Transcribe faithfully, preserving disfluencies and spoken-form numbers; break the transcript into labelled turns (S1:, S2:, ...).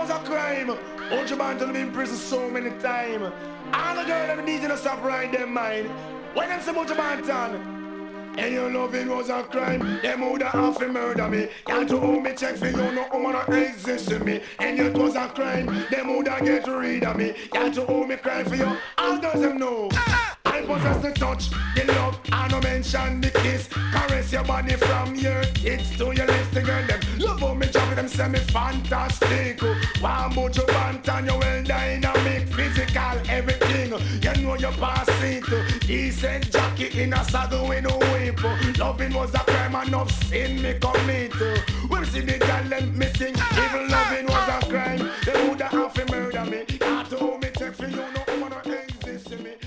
S1: was a crime. Ocho Banton been in prison so many times. All the girls that need to stop right their mind. When them say Ocho Banton, and your loving was a crime, them woulda have to murder me. Can't you hold me check for you, no woman exist in me. And it was a crime, them woulda get rid of me. Can't you hold me cry for you, all does them know. I possess the touch, the love, I no mention the kiss. Caress your body from your tits to your lips, the girl them love how me chop them, say me fantastic. One bout your bantan, you well dynamic, physical, everything. You know you pass it. Decent jacket in a saddle with no whip. Loving was a crime, enough sin me commit. We'll see the girl them missing. Even loving was a crime, they woulda have to murder me. Can't hold me check for you, no woman exist in me.